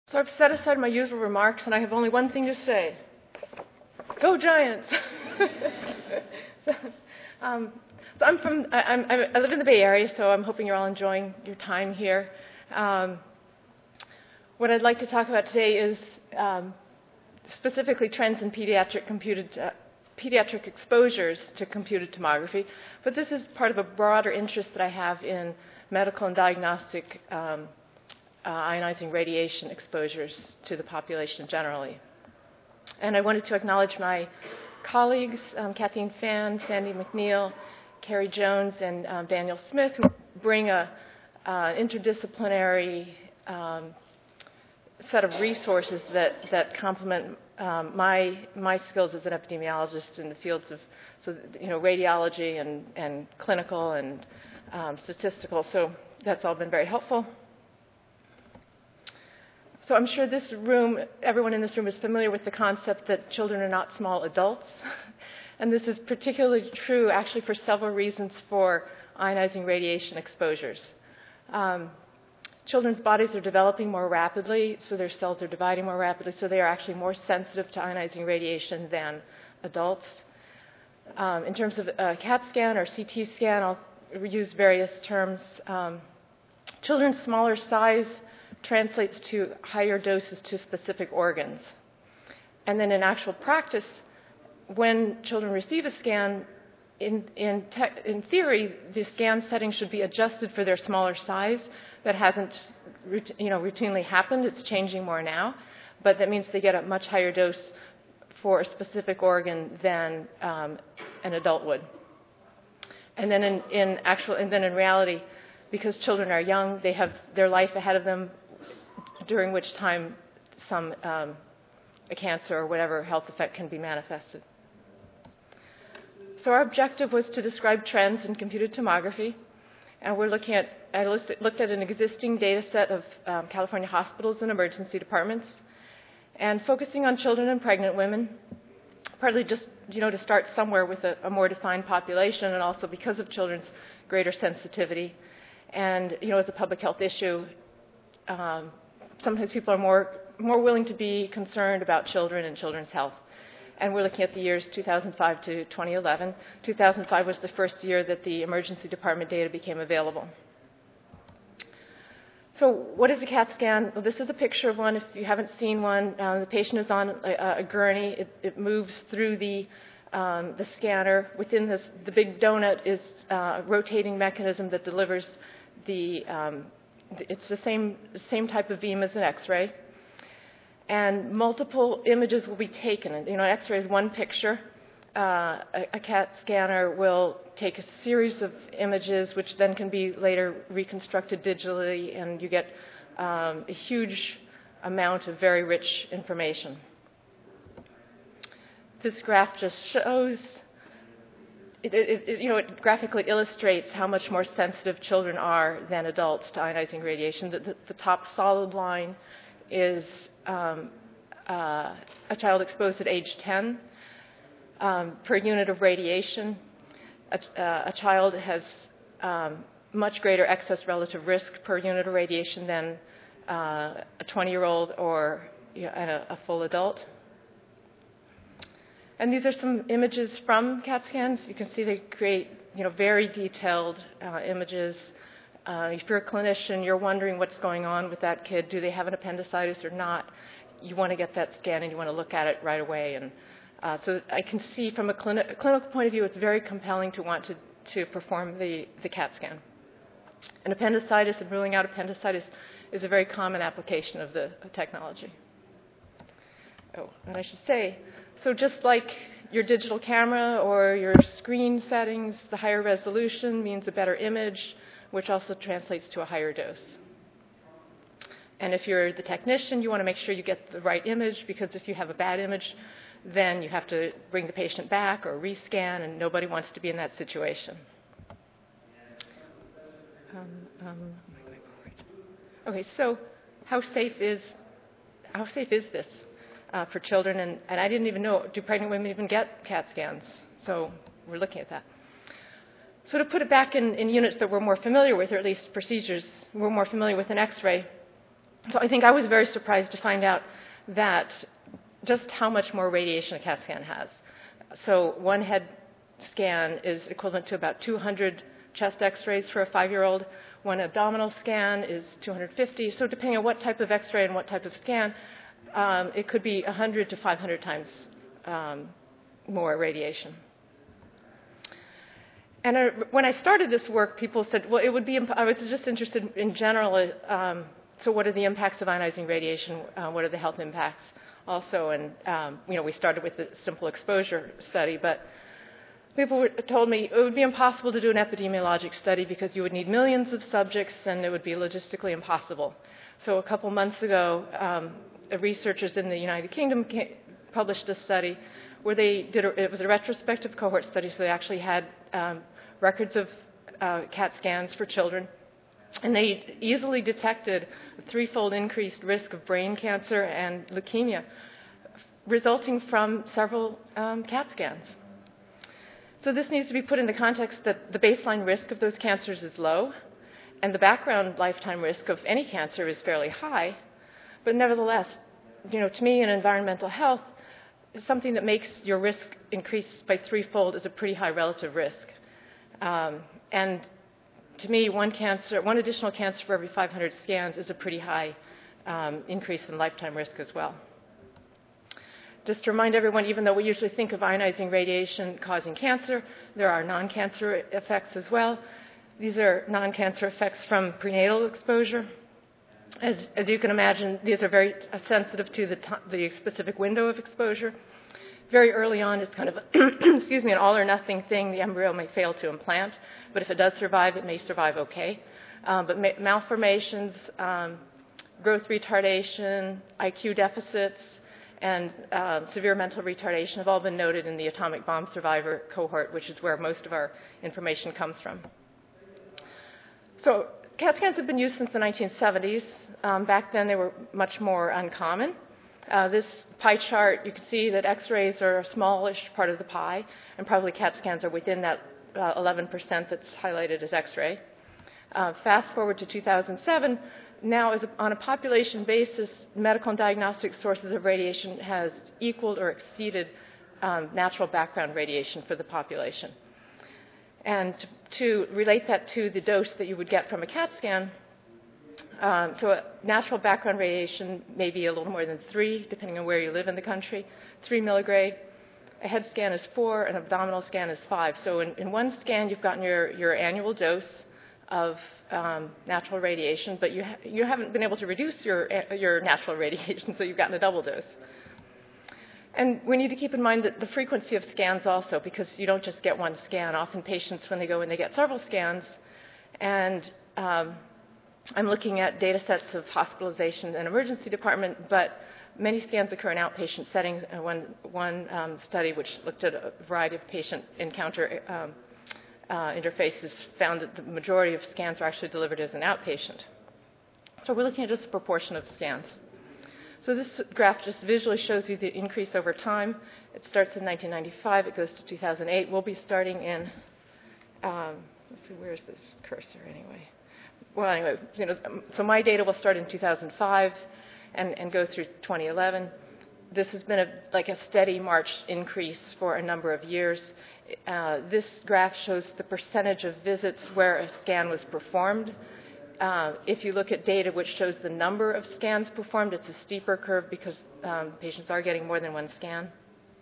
So I've set aside my usual remarks, and I have only one thing to say. Go Giants! I live in the Bay Area, so I'm hoping you're all enjoying your time here. What I'd like to talk about today is specifically trends in pediatric exposures to computed tomography, but this is part of a broader interest that I have in medical and diagnostic ionizing radiation exposures to the population generally. And I wanted to acknowledge my colleagues, Kathleen Fan, Sandy McNeil, Carrie Jones, and Daniel Smith, who bring an interdisciplinary set of resources that complement my skills as an epidemiologist in the fields of radiology and clinical and statistical. So that's all been very helpful. So I'm sure everyone in this room is familiar with the concept that children are not small adults. And this is particularly true actually for several reasons for ionizing radiation exposures. Children's bodies are developing more rapidly, so their cells are dividing more rapidly, so they are actually more sensitive to ionizing radiation than adults. In terms of a CAT scan or CT scan, I'll use various terms. Children's smaller size translates to higher doses to specific organs. And then in actual practice, when children receive a scan, in theory, the scan setting should be adjusted for their smaller size. That hasn't routinely happened. It's changing more now. But that means they get a much higher dose for a specific organ than an adult would. And then in reality, because children are young, they have their life ahead of them, during which time a cancer or whatever health effect can be manifested. So our objective was to describe trends in computed tomography, and I looked at an existing data set of California hospitals and emergency departments, and focusing on children and pregnant women, partly just to start somewhere with a more defined population, and also because of children's greater sensitivity. And as a public health issue, sometimes people are more willing to be concerned about children and children's health. And we're looking at the years 2005 to 2011. 2005 was the first year that the emergency department data became available. So what is a CAT scan? Well, this is a picture of one. If you haven't seen one, the patient is on a gurney. It moves through the scanner. Within the big donut is a rotating mechanism that delivers it's the same type of beam as an X-ray. And multiple images will be taken. An X-ray is one picture. A CAT scanner will take a series of images, which then can be later reconstructed digitally, and you get a huge amount of very rich information. This graph just shows, it graphically illustrates how much more sensitive children are than adults to ionizing radiation. The top solid line is a child exposed at age 10 per unit of radiation. A child has much greater excess relative risk per unit of radiation than a 20-year-old or a full adult. And these are some images from CAT scans. You can see they create very detailed images. If you're a clinician, you're wondering what's going on with that kid. Do they have an appendicitis or not? You want to get that scan and you want to look at it right away. And so I can see from a clinical point of view, it's very compelling to want to perform the CAT scan. And appendicitis and ruling out appendicitis is a very common application of the technology. Oh, and I should say, so just like your digital camera or your screen settings, the higher resolution means a better image, which also translates to a higher dose. And if you're the technician, you want to make sure you get the right image, because if you have a bad image, then you have to bring the patient back or rescan, and nobody wants to be in that situation. Okay, so how safe is this for children? And I didn't even know, do pregnant women even get CAT scans? So we're looking at that. So to put it back in units that we're more familiar with, or at least procedures we're more familiar with, an X-ray, So I think I was very surprised to find out that just how much more radiation a CAT scan has. So one head scan is equivalent to about 200 chest x-rays for a 5-year-old. One abdominal scan is 250. So depending on what type of x-ray and what type of scan, it could be 100 to 500 times more radiation. And when I started this work, people said, well, it would be, I was just interested in general, so what are the impacts of ionizing radiation? What are the health impacts also? And, we started with a simple exposure study, but people told me it would be impossible to do an epidemiologic study because you would need millions of subjects and it would be logistically impossible. So a couple months ago, researchers in the United Kingdom published a study where they did, it was a retrospective cohort study, so they actually had records of CAT scans for children. And they easily detected a 3-fold increased risk of brain cancer and leukemia resulting from several CAT scans. So this needs to be put in the context that the baseline risk of those cancers is low, and the background lifetime risk of any cancer is fairly high. But nevertheless, to me, in environmental health, something that makes your risk increase by 3-fold is a pretty high relative risk. And to me, one additional cancer for every 500 scans is a pretty high increase in lifetime risk as well. Just to remind everyone, even though we usually think of ionizing radiation causing cancer, there are non-cancer effects as well. These are non-cancer effects from prenatal exposure. As you can imagine, these are very sensitive to the specific window of exposure. Very early on, it's kind of an all-or-nothing thing. The embryo may fail to implant, but if it does survive, it may survive okay. But malformations, growth retardation, IQ deficits, and severe mental retardation have all been noted in the atomic bomb survivor cohort, which is where most of our information comes from. So CAT scans have been used since the 1970s. Back then, they were much more uncommon. This pie chart, you can see that X-rays are a smallish part of the pie, and probably CAT scans are within that 11% that's highlighted as X-ray. Fast forward to 2007, now on a population basis, medical and diagnostic sources of radiation has equaled or exceeded natural background radiation for the population. And to relate that to the dose that you would get from a CAT scan, so a natural background radiation may be a little more than 3, depending on where you live in the country, 3 milligrade. A head scan is 4, an abdominal scan is 5. So in one scan, you've gotten your annual dose of natural radiation, but you haven't been able to reduce your natural radiation, so you've gotten a double dose. And we need to keep in mind that the frequency of scans also, because you don't just get one scan. Often patients, when they go in, they get several scans. And I'm looking at data sets of hospitalization and emergency department, but many scans occur in outpatient settings. One study, which looked at a variety of patient encounter interfaces, found that the majority of scans are actually delivered as an outpatient. So we're looking at just a proportion of scans. So this graph just visually shows you the increase over time. It starts in 1995. It goes to 2008. We'll be starting in, let's see, where's this cursor anyway? Well, anyway, so my data will start in 2005 and go through 2011. This has been a steady march increase for a number of years. This graph shows the percentage of visits where a scan was performed. If you look at data which shows the number of scans performed, it's a steeper curve because patients are getting more than one scan.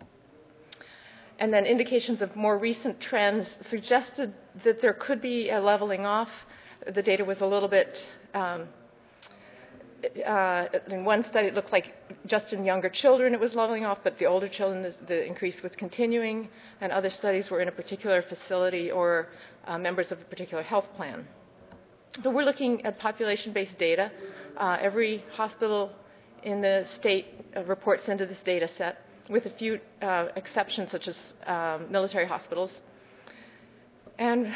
And then indications of more recent trends suggested that there could be a leveling off. The data was a little bit, in one study it looked like just in younger children it was leveling off, but the older children the increase was continuing, and other studies were in a particular facility or members of a particular health plan. So we're looking at population-based data. Every hospital in the state reports into this data set, with a few exceptions such as military hospitals. And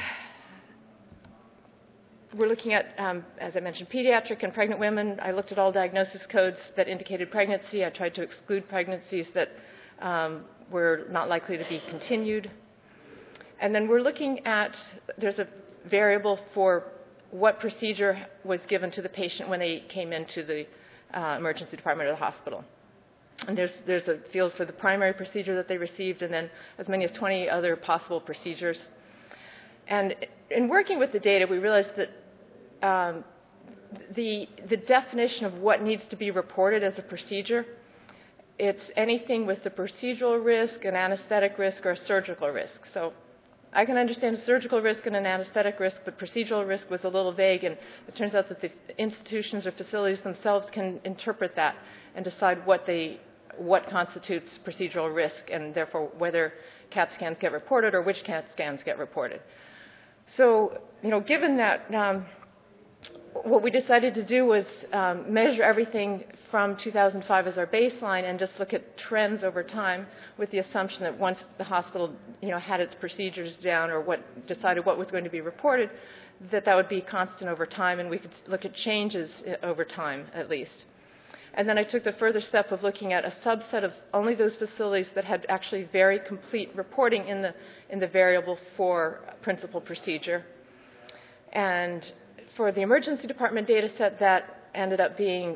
we're looking at, as I mentioned, pediatric and pregnant women. I looked at all diagnosis codes that indicated pregnancy. I tried to exclude pregnancies that were not likely to be continued. And then we're looking at, there's a variable for what procedure was given to the patient when they came into the emergency department of the hospital. And there's a field for the primary procedure that they received, and then as many as 20 other possible procedures. And in working with the data, we realized that the definition of what needs to be reported as a procedure, it's anything with the procedural risk, an anesthetic risk, or a surgical risk. So I can understand a surgical risk and an anesthetic risk, but procedural risk was a little vague, and it turns out that the institutions or facilities themselves can interpret that and decide what constitutes procedural risk, and therefore whether CAT scans get reported or which CAT scans get reported. So, given that, what we decided to do was measure everything from 2005 as our baseline and just look at trends over time, with the assumption that once the hospital had its procedures down or decided what was going to be reported, that would be constant over time, and we could look at changes over time at least. And then I took the further step of looking at a subset of only those facilities that had actually very complete reporting in the variable for principal procedure. And for the emergency department data set, that ended up being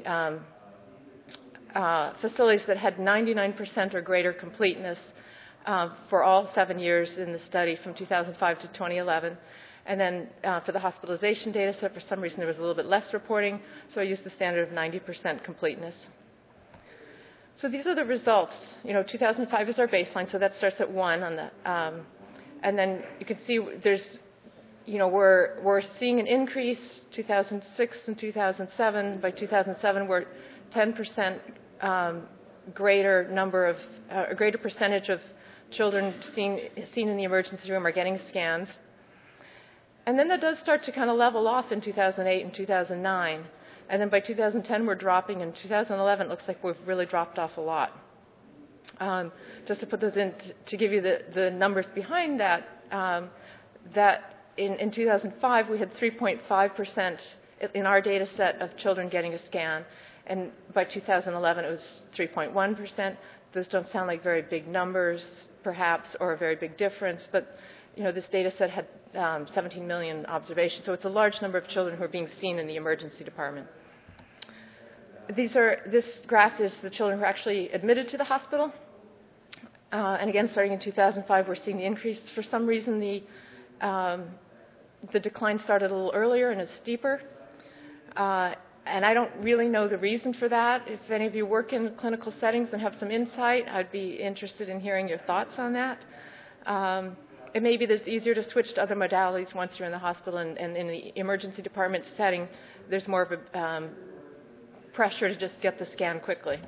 facilities that had 99% or greater completeness for all 7 years in the study from 2005 to 2011. And then for the hospitalization data set, for some reason there was a little bit less reporting, so I used the standard of 90% completeness. So these are the results. 2005 is our baseline, so that starts at 1 on the, and then you can see there's, we're seeing an increase 2006 and 2007. By 2007, we're 10% greater number of, a greater percentage of children seen in the emergency room are getting scans. And then that does start to kind of level off in 2008 and 2009. And then by 2010, we're dropping. In 2011, it looks like we've really dropped off a lot. Just to put those in, to give you the numbers behind that, that in 2005, we had 3.5% in our data set of children getting a scan. And by 2011, it was 3.1%. Those don't sound like very big numbers, perhaps, or a very big difference. But this data set had 17 million observations, so it's a large number of children who are being seen in the emergency department. This graph is the children who are actually admitted to the hospital. And again, starting in 2005, we're seeing the increase. For some reason, the decline started a little earlier and is steeper. And I don't really know the reason for that. If any of you work in clinical settings and have some insight, I'd be interested in hearing your thoughts on that. It may be that it's easier to switch to other modalities once you're in the hospital, and in the emergency department setting, there's more of a pressure to just get the scan quickly.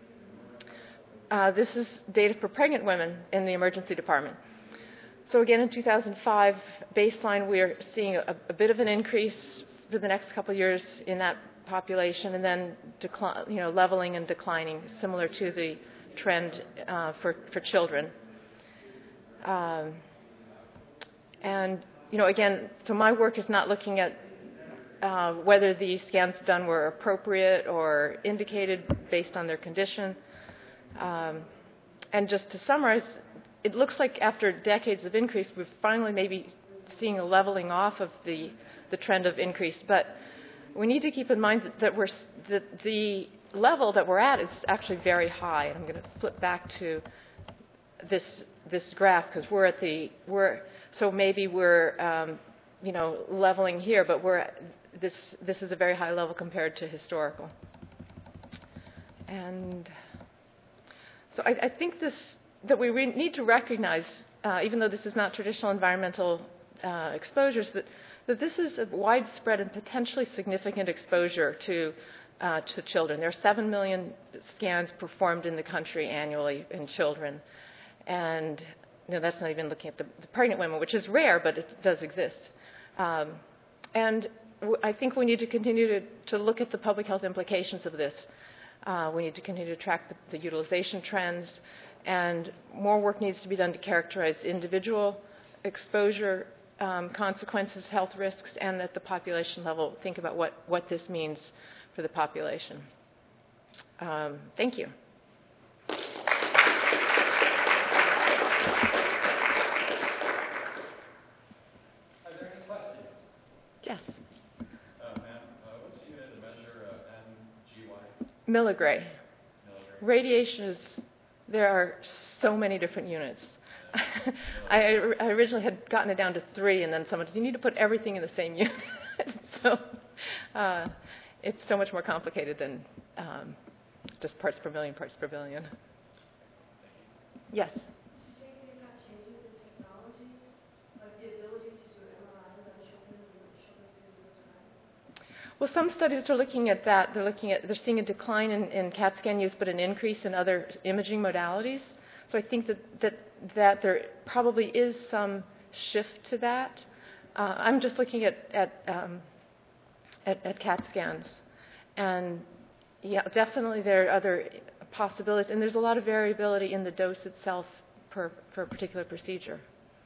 This is data for pregnant women in the emergency department. So again, in 2005 baseline, we're seeing a bit of an increase for the next couple of years in that population, and then leveling and declining, similar to the trend for children. And again, so my work is not looking at whether the scans done were appropriate or indicated based on their condition. And just to summarize, it looks like after decades of increase, we're finally maybe seeing a leveling off of the trend of increase. But we need to keep in mind that the level that we're at is actually very high. And I'm going to flip back to this graph, because so maybe we're leveling here, but this is a very high level compared to historical. And so I think that we need to recognize, even though this is not traditional environmental exposures, that this is a widespread and potentially significant exposure to children. There are 7 million scans performed in the country annually in children, and that's not even looking at the pregnant women, which is rare, but it does exist. And I think we need to continue to look at the public health implications of this. We need to continue to track the utilization trends, and more work needs to be done to characterize individual exposure consequences, health risks, and at the population level, think about what this means for the population. Thank you. Yes. Mellagray. Radiation is, there are so many different units. I originally had gotten it down to 3, and then someone said, you need to put everything in the same unit. So it's so much more complicated than just parts per million, parts per billion. Yes? Well, some studies are looking at that. They're seeing a decline in CAT scan use, but an increase in other imaging modalities. So I think that there probably is some shift to that. I'm just looking at CAT scans, and yeah, definitely there are other possibilities, and there's a lot of variability in the dose itself per a particular procedure.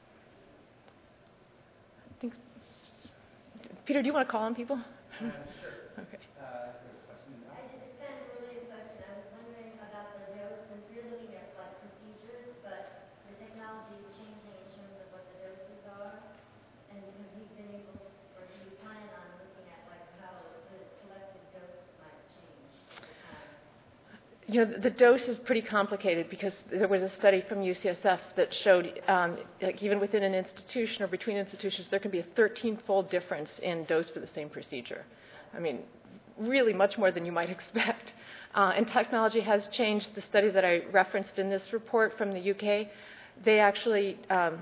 I think, Peter, do you want to call on people? Sure. Okay. I just kind of a related question. I was wondering about the dose, since you're looking at like procedures, but the technology is changing in terms of what the doses are, and have you been able, or do you plan on looking at like how the selected doses might change over time? You know, the dose is pretty complicated because there was a study from UCSF that showed like even within an institution or between institutions, there can be a 13-fold difference in dose for the same procedure. I mean, really much more than you might expect. And technology has changed. The study that I referenced in this report from the UK, they actually,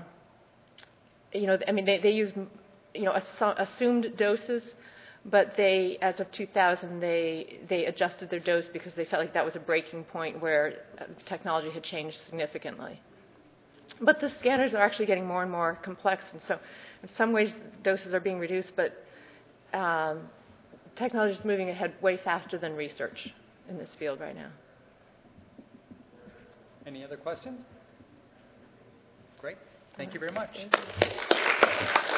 they use, assumed doses, but they, as of 2000, they adjusted their dose because they felt like that was a breaking point where technology had changed significantly. But the scanners are actually getting more and more complex, and so in some ways doses are being reduced, but technology is moving ahead way faster than research in this field right now. Any other questions? Great. Thank you very much. Thank you.